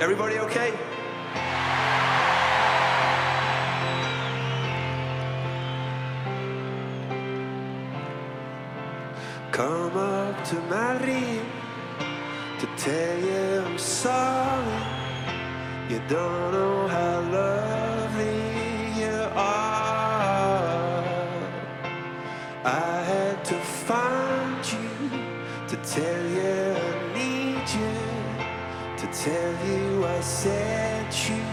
Everybody okay? Come up to Madrid to tell you I'm sorry. You don't know how lovely you are. I had to find you to tell you I need you, to tell you I set you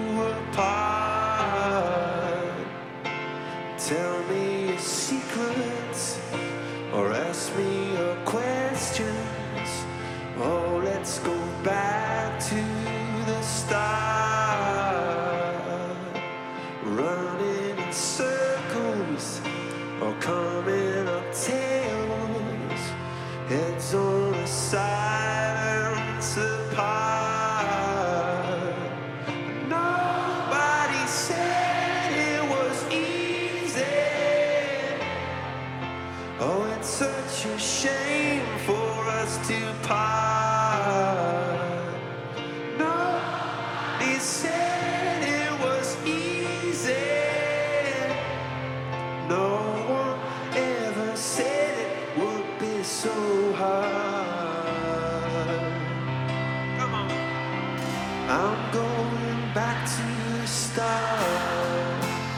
apart. Tell me your secrets or ask me your questions. Oh, let's go back to the start. Running in circles or coming up tails, heads on a silence apart. Nobody said it was easy. Oh, it's such a shame for us to part. Nobody said it was easy. No one ever said it would be so hard. Come on. I'm going back to the start.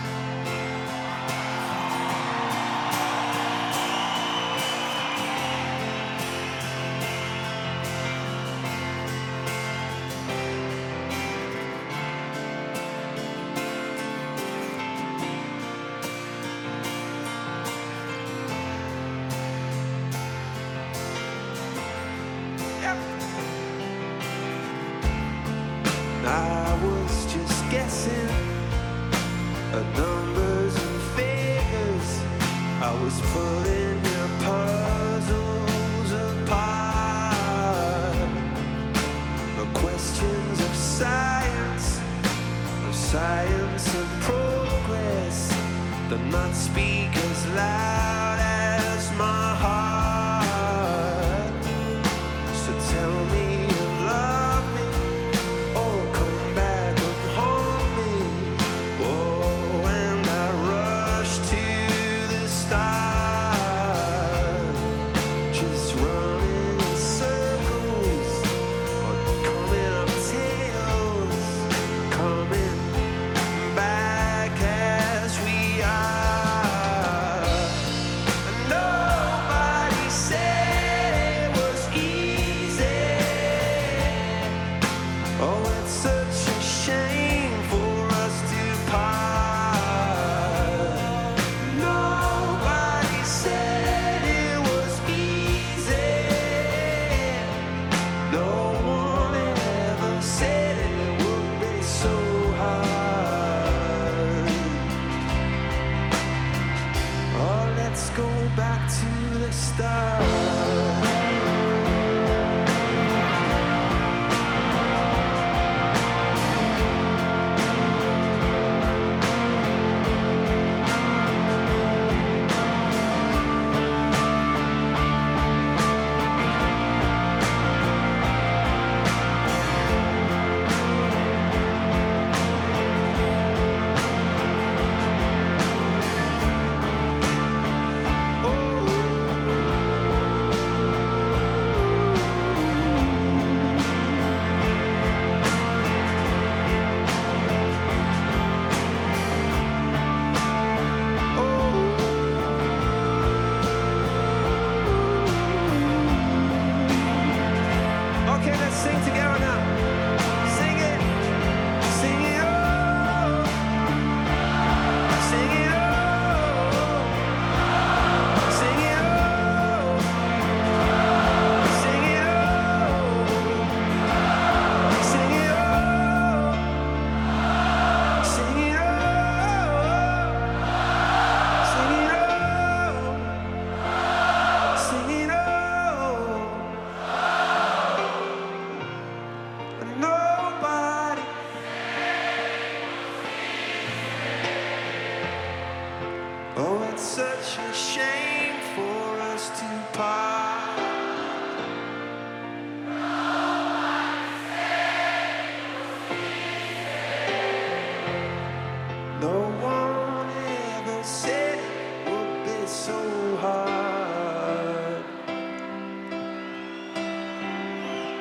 I was just guessing at numbers and figures. I was putting your puzzles apart. The questions of science and progress, do not speak as loud as my heart. So tell me you love me, oh, come back and haunt me. Oh, and I rush to the start, just running in circles or coming up tails, coming back as we are.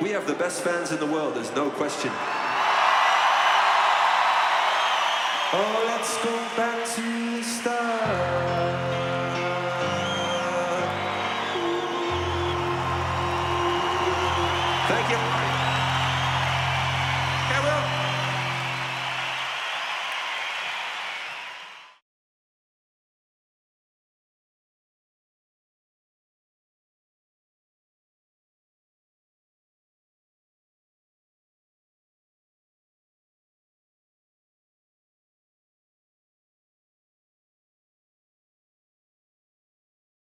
We have the best fans in the world, there's no question. Oh, let's go back to the start.